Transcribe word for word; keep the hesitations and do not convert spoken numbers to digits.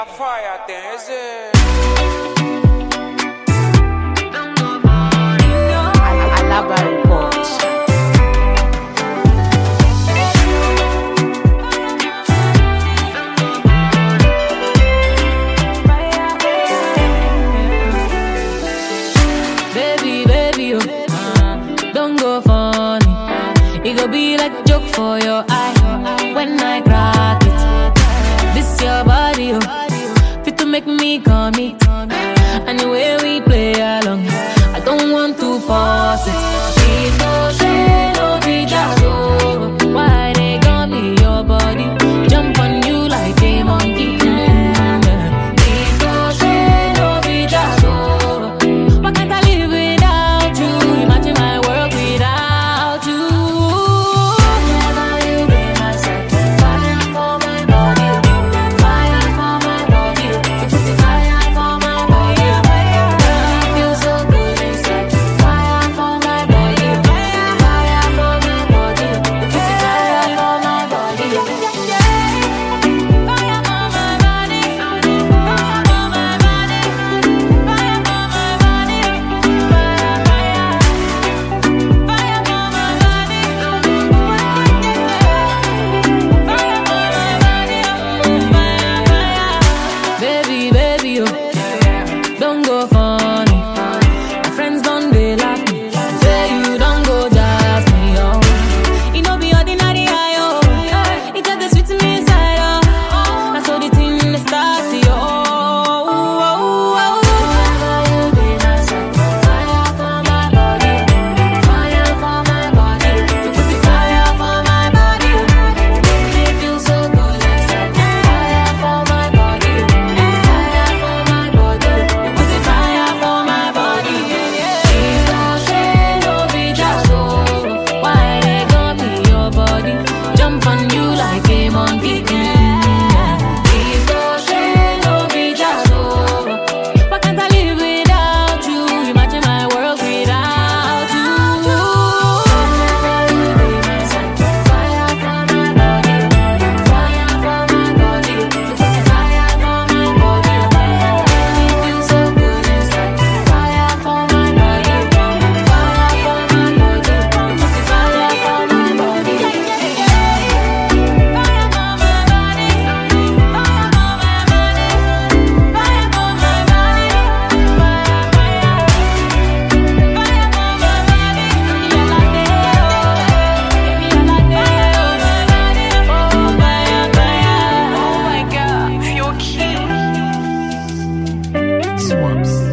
Fire thing, is it? Alaba report. Baby, baby, oh, uh, don't go funny. It go be like joke for your eye when I crack it. This your body, oh, fit to make me commit.